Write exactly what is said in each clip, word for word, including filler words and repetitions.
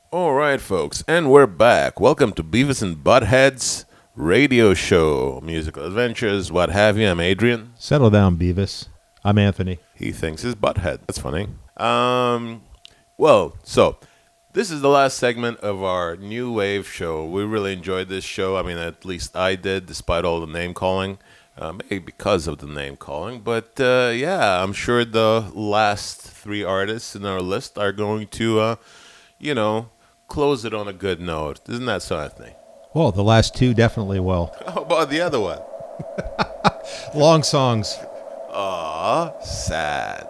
All right, folks, and we're back. Welcome to Beavis and Butthead's radio show, musical adventures, what have you. I'm Adrian. Settle down, Beavis. I'm Anthony. He thinks he's Butthead. That's funny. Um, well, so this is the last segment of our new wave show. We really enjoyed this show. I mean, at least I did, despite all the name calling. Uh, maybe because of the name calling, but uh, yeah, I'm sure the last three artists in our list are going to, uh, you know, close it on a good note. Isn't that so, Anthony? Well, the last two definitely will. How about the other one? Long songs. Aw, sad.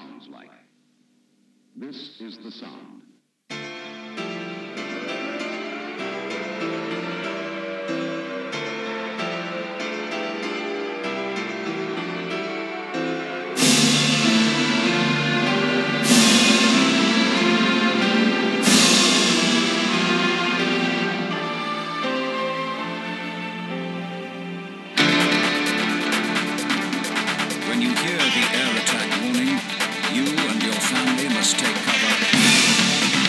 sounds like. This is the sound. When you hear the air attack warning, you and your family must take cover.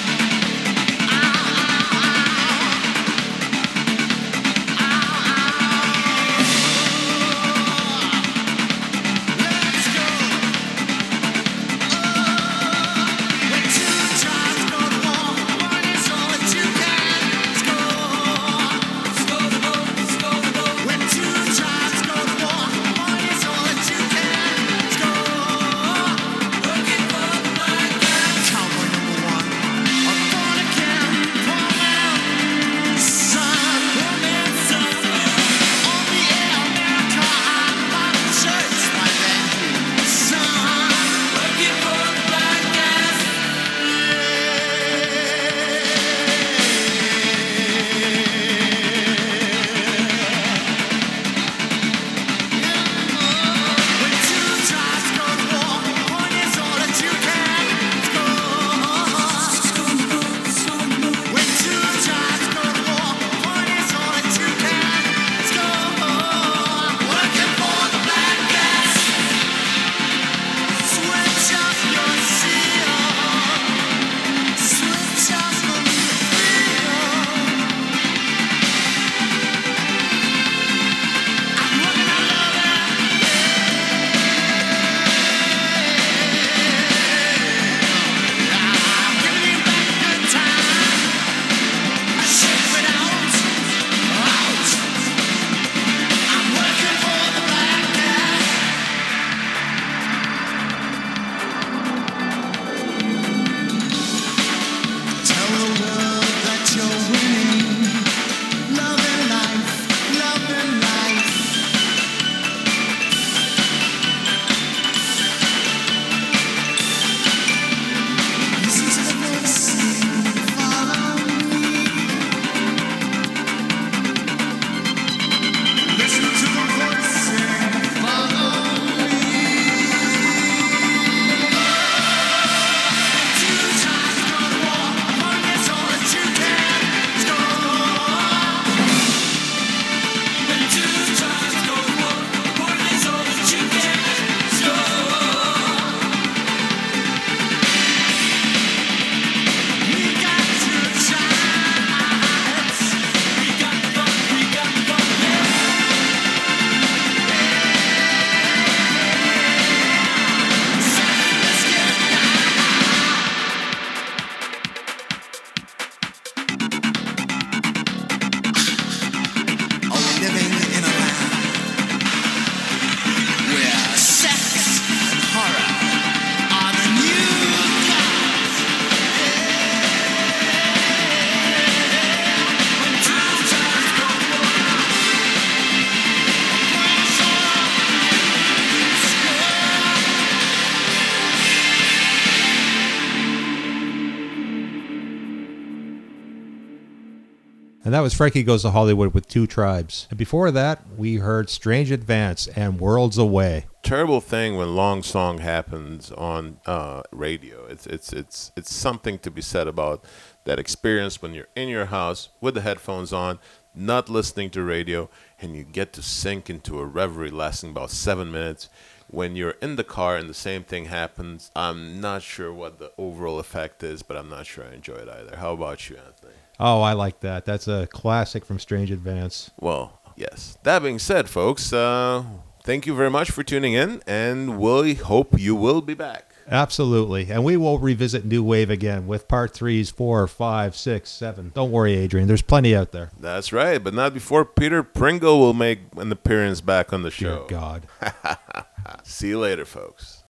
And that was Frankie Goes to Hollywood with Two Tribes. And before that, we heard Strange Advance and Worlds Away. Terrible thing when long song happens on uh, radio. It's it's it's it's something to be said about that experience when you're in your house with the headphones on, not listening to radio, and you get to sink into a reverie lasting about seven minutes. When you're in the car and the same thing happens, I'm not sure what the overall effect is, but I'm not sure I enjoy it either. How about you, Anthony? Oh, I like that. That's a classic from Strange Advance. Well, yes. That being said, folks, uh, thank you very much for tuning in, and we hope you will be back. Absolutely. And we will revisit New Wave again with part threes, four, five, six, seven. Don't worry, Adrian. There's plenty out there. That's right, but not before Peter Pringle will make an appearance back on the Dear show. God. See you later, folks.